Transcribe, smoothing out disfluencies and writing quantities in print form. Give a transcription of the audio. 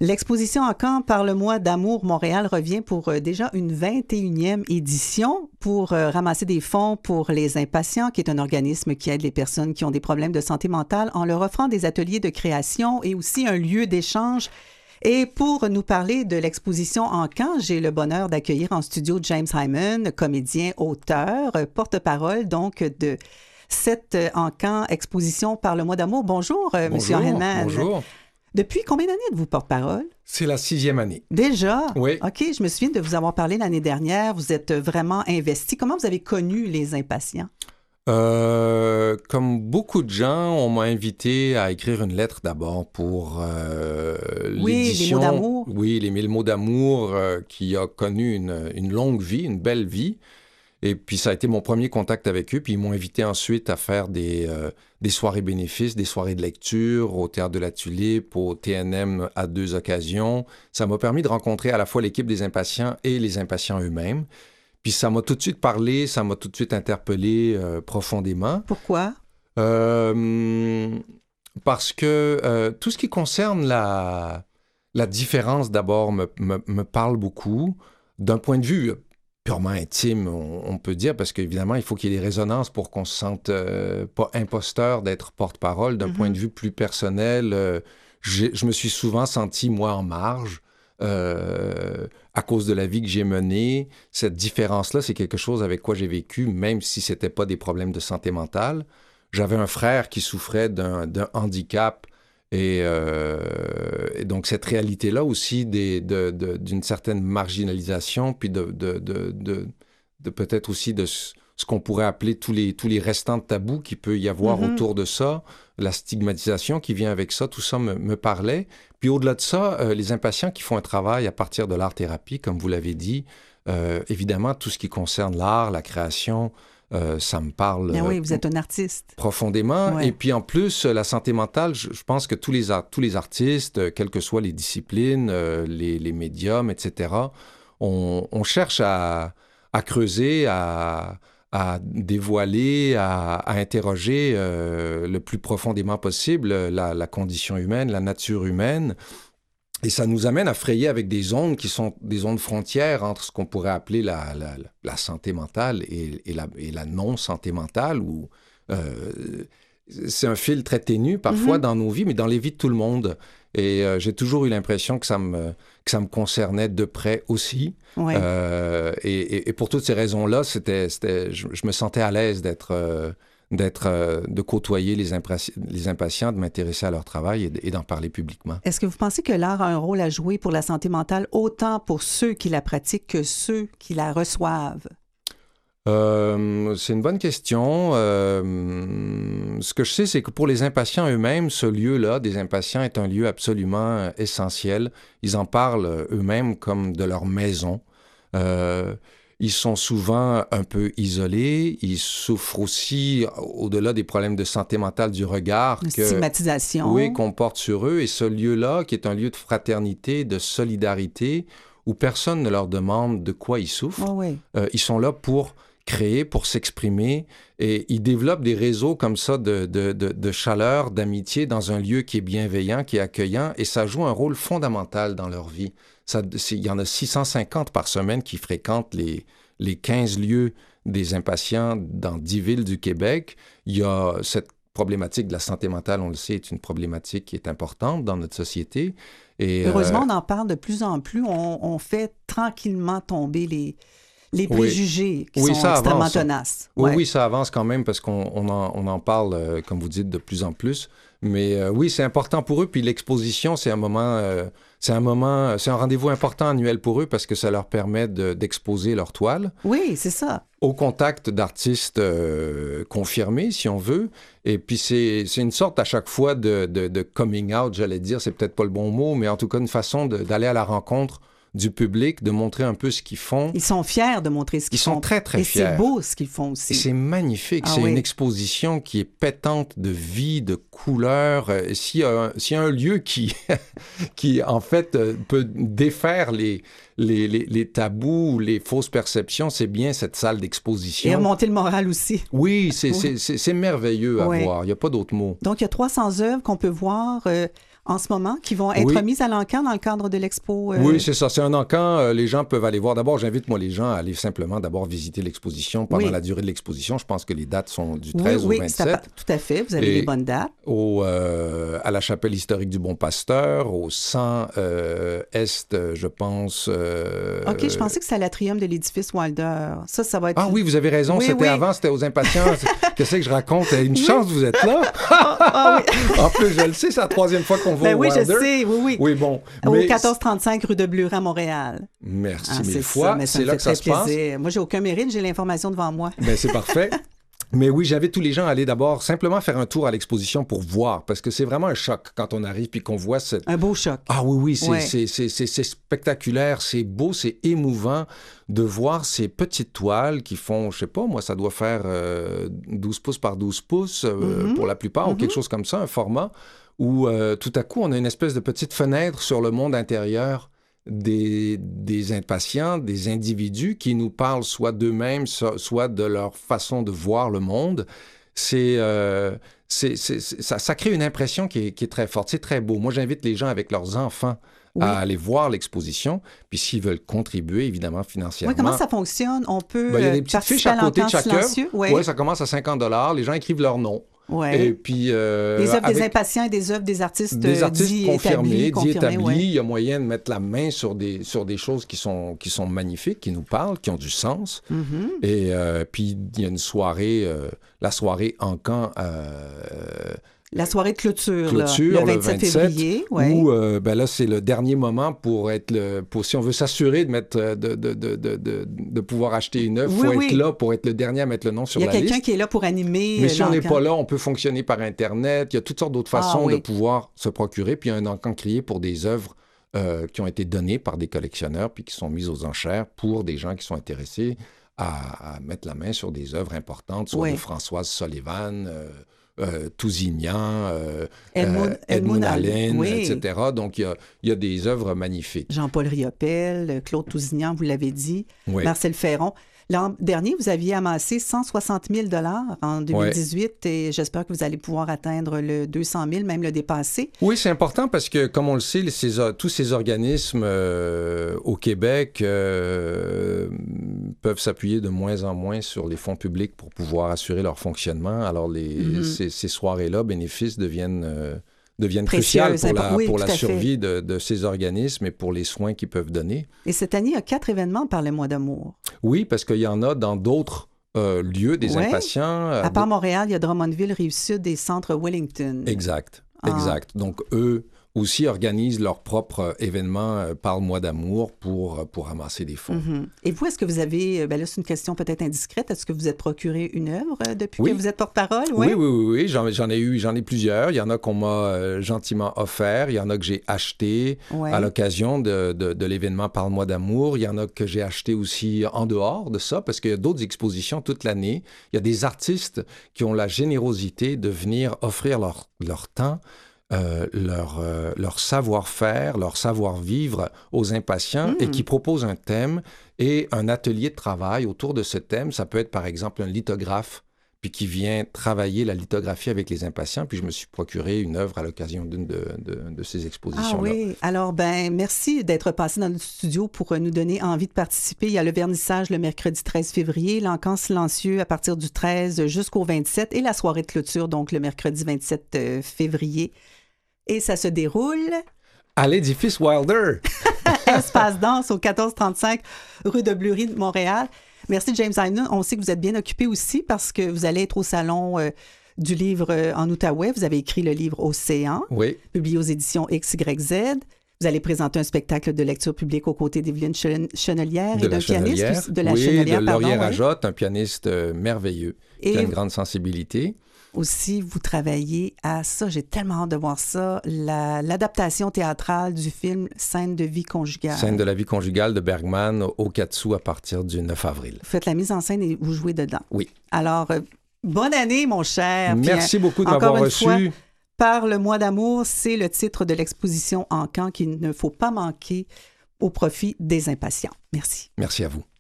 L'exposition en camp Parle-moi d'amour Montréal revient pour déjà une 21e édition pour ramasser des fonds pour Les Impatients, qui est un organisme qui aide les personnes qui ont des problèmes de santé mentale en leur offrant des ateliers de création et aussi un lieu d'échange. Et pour nous parler de l'exposition en camp, j'ai le bonheur d'accueillir en studio James Hyman, comédien, auteur, porte-parole donc de cette en camp exposition Parle-moi d'amour. Bonjour, Monsieur Hyman. Bonjour. Depuis combien d'années êtes-vous porte-parole? C'est la 6e année. Déjà? Oui. OK, je me souviens de vous avoir parlé l'année dernière. Vous êtes vraiment investi. Comment vous avez connu Les Impatients? Comme beaucoup de gens, on m'a invité à écrire une lettre d'abord pour l'édition. Les mots d'amour. Oui, les 1000 mots d'amour qui a connu une longue vie, une belle vie. Et puis, ça a été mon premier contact avec eux. Puis, ils m'ont invité ensuite à faire des soirées bénéfices, des soirées de lecture au Théâtre de la Tulipe, au TNM à 2 occasions. Ça m'a permis de rencontrer à la fois l'équipe des Impatients et les Impatients eux-mêmes. Puis, ça m'a tout de suite parlé, ça m'a tout de suite interpellé profondément. Pourquoi? Parce que tout ce qui concerne la différence, d'abord, me parle beaucoup. D'un point de vue purement intime, on peut dire, parce qu'évidemment, il faut qu'il y ait des résonances pour qu'on se sente pas imposteur d'être porte-parole. D'un point de vue plus personnel, je me suis souvent senti, moi, en marge à cause de la vie que j'ai menée. Cette différence-là, c'est quelque chose avec quoi j'ai vécu, même si c'était pas des problèmes de santé mentale. J'avais un frère qui souffrait d'un handicap. Et donc, cette réalité-là aussi d'une certaine marginalisation, puis de peut-être aussi de ce qu'on pourrait appeler tous les restants de tabous qu'il peut y avoir autour de ça, la stigmatisation qui vient avec ça, tout ça me parlait. Puis au-delà de ça, les Impatients qui font un travail à partir de l'art-thérapie, comme vous l'avez dit, évidemment, tout ce qui concerne l'art, la création, ça me parle oui, vous êtes un artiste. Profondément. Ouais. Et puis en plus, la santé mentale, je pense que tous les artistes, quelles que soient les disciplines, les médiums, etc., on cherche à creuser, à dévoiler, à interroger le plus profondément possible la condition humaine, la nature humaine. Et ça nous amène à frayer avec des ondes qui sont des zones frontières entre ce qu'on pourrait appeler la santé mentale et la non-santé mentale. C'est un fil très ténu parfois dans nos vies, mais dans les vies de tout le monde. Et j'ai toujours eu l'impression que ça me concernait de près aussi. Ouais. Et pour toutes ces raisons-là, je me sentais à l'aise de côtoyer les impatients, de m'intéresser à leur travail et d'en parler publiquement. Est-ce que vous pensez que l'art a un rôle à jouer pour la santé mentale, autant pour ceux qui la pratiquent que ceux qui la reçoivent? C'est une bonne question. Ce que je sais, c'est que pour les Impatients eux-mêmes, ce lieu-là, des Impatients, est un lieu absolument essentiel. Ils en parlent eux-mêmes comme de leur maison. Ils sont souvent un peu isolés. Ils souffrent aussi, au-delà des problèmes de santé mentale, du regard stigmatisation. Oui, qu'on porte sur eux. Et ce lieu-là, qui est un lieu de fraternité, de solidarité, où personne ne leur demande de quoi ils souffrent. Oh oui. Ils sont là pour créer, pour s'exprimer. Et ils développent des réseaux comme ça de chaleur, d'amitié dans un lieu qui est bienveillant, qui est accueillant. Et ça joue un rôle fondamental dans leur vie. Il y en a 650 par semaine qui fréquentent les 15 lieux des Impatients dans 10 villes du Québec. Il y a cette problématique de la santé mentale, on le sait, est une problématique qui est importante dans notre société. Et, heureusement, on en parle de plus en plus. On fait tranquillement tomber les préjugés qui sont extrêmement tenaces. Oui, ça avance quand même parce qu'on en parle, comme vous dites, de plus en plus. Mais oui, c'est important pour eux. Puis l'exposition, c'est un rendez-vous important annuel pour eux parce que ça leur permet d'exposer leur toile. Oui, c'est ça. Au contact d'artistes confirmés, si on veut. Et puis c'est une sorte à chaque fois de coming out, j'allais dire. C'est peut-être pas le bon mot, mais en tout cas une façon d'aller à la rencontre du public, de montrer un peu ce qu'ils font. Ils sont fiers de montrer ce qu'ils font. Ils sont très, très fiers. Et c'est beau ce qu'ils font aussi. Et c'est magnifique. Ah, c'est oui. une exposition qui est pétante de vie, de couleurs. S'il y a un lieu qui en fait, peut défaire les tabous, les fausses perceptions, c'est bien cette salle d'exposition. Et remonter le moral aussi. Oui, c'est merveilleux à voir. Il n'y a pas d'autre mot. Donc, il y a 300 œuvres qu'on peut voir en ce moment qui vont être mises à l'encan dans le cadre de l'expo? Oui, c'est ça. C'est un encan. Les gens peuvent aller voir. D'abord, j'invite, moi, les gens à aller simplement d'abord visiter l'exposition pendant la durée de l'exposition. Je pense que les dates sont du 13 au 27. Tout à fait. Vous avez les bonnes dates. À la chapelle historique du Bon Pasteur, au 100 Est, je pense. OK, je pensais que c'était à l'atrium de l'édifice Wilder. Ça va être... Ah oui, vous avez raison. C'était avant, c'était aux Impatients. Qu'est-ce que je raconte? Une chance, vous êtes là. Oui. En plus, je le sais, c'est la troisième fois qu'on va au Wilder. Je sais, oui. Oui, bon. Au 1435 rue de Bleuret à Montréal. Merci mille fois. C'est là que ça se passe. Moi, j'ai aucun mérite, j'ai l'information devant moi. Bien, c'est parfait. Mais oui, j'invite tous les gens à aller d'abord simplement faire un tour à l'exposition pour voir, parce que c'est vraiment un choc quand on arrive puis qu'on voit cette... Un beau choc. Ah oui, c'est spectaculaire, c'est beau, c'est émouvant de voir ces petites toiles qui font, je sais pas, moi, ça doit faire 12 pouces par 12 pouces pour la plupart, ou quelque chose comme ça, un format où tout à coup, on a une espèce de petite fenêtre sur le monde intérieur des impatients, des individus qui nous parlent soit d'eux-mêmes, soit de leur façon de voir le monde. Ça crée une impression qui est très forte. C'est très beau. Moi, j'invite les gens avec leurs enfants à aller voir l'exposition. Puis s'ils veulent contribuer, évidemment, financièrement. Oui, comment ça fonctionne? On peut il y a des petites fiches à côté de chaque œuvre. Oui, ça commence à 50 $. Les gens écrivent leur nom. Ouais. Et puis, des œuvres des impatients et des œuvres des artistes confirmés, établis. Il y a moyen de mettre la main sur des choses qui sont magnifiques, qui nous parlent, qui ont du sens. Et puis, il y a une soirée, la soirée Encan... la soirée de clôture le 27 février. Où, là, c'est le dernier moment pour si on veut s'assurer de mettre, de pouvoir acheter une œuvre, il faut être là pour être le dernier à mettre le nom sur la liste. Il y a quelqu'un qui est là pour animer. Mais si on n'est pas là, on peut fonctionner par Internet. Il y a toutes sortes d'autres façons de pouvoir se procurer. Puis il y a un encan crié pour des œuvres qui ont été données par des collectionneurs puis qui sont mises aux enchères pour des gens qui sont intéressés à mettre la main sur des œuvres importantes, soit de Françoise Sullivan, Tousignan, Edmund Allen, etc. Donc, il y a des œuvres magnifiques. Jean-Paul Riopel, Claude Tousignan, vous l'avez dit, Marcel Ferron. L'an dernier, vous aviez amassé 160 000 $ en 2018 et j'espère que vous allez pouvoir atteindre le 200 000, même le dépasser. Oui, c'est important parce que, comme on le sait, tous ces organismes au Québec peuvent s'appuyer de moins en moins sur les fonds publics pour pouvoir assurer leur fonctionnement. Alors, ces soirées-là, bénéfices deviennent cruciales pour la survie de ces organismes et pour les soins qu'ils peuvent donner. Et cette année, il y a 4 événements par le mois d'amour. Oui, parce qu'il y en a dans d'autres lieux des impatients. À part Montréal, il y a Drummondville, Rive-Sud et Centre Wellington. Exact. Donc, eux aussi organisent leur propre événement par le mois d'amour pour ramasser des fonds. Et vous, est-ce que vous avez, là c'est une question peut-être indiscrète, est-ce que vous êtes procuré une œuvre depuis que vous êtes porte-parole? Oui. J'en ai plusieurs. Il y en a qu'on m'a gentiment offert. Il y en a que j'ai acheté à l'occasion de l'événement par le mois d'amour. Il y en a que j'ai acheté aussi en dehors de ça, parce qu'il y a d'autres expositions toute l'année. Il y a des artistes qui ont la générosité de venir offrir leur temps, leur savoir-faire, leur savoir-vivre aux impatients et qui proposent un thème et un atelier de travail autour de ce thème. Ça peut être, par exemple, un lithographe puis qui vient travailler la lithographie avec les impatients. Puis je me suis procuré une œuvre à l'occasion d'une de ces expositions-là. Ah oui. Alors, merci d'être passé dans notre studio pour nous donner envie de participer. Il y a le vernissage le mercredi 13 février, l'encan silencieux à partir du 13 jusqu'au 27 et la soirée de clôture, donc le mercredi 27 février. Et ça se déroule... à l'édifice Wilder. Espace Danse au 1435 rue de Bleury de Montréal. Merci, James Hyman. On sait que vous êtes bien occupé aussi parce que vous allez être au salon du livre en Outaouais. Vous avez écrit le livre Océan, publié aux éditions XYZ. Vous allez présenter un spectacle de lecture publique aux côtés d'Evelyne Chenelière et d'un pianiste de la Chenelière. De Laurier Rajotte, un pianiste merveilleux qui a une grande sensibilité. Aussi, vous travaillez à ça, j'ai tellement hâte de voir ça, l'adaptation théâtrale du film Scène de vie conjugale. Scène de la vie conjugale de Bergman au Katsu à partir du 9 avril. Vous faites la mise en scène et vous jouez dedans. Oui. Alors, bonne année, mon cher. Merci beaucoup de m'avoir reçu. Fois, par le mois d'amour, c'est le titre de l'exposition Encan qu'il ne faut pas manquer au profit des impatients. Merci. Merci à vous.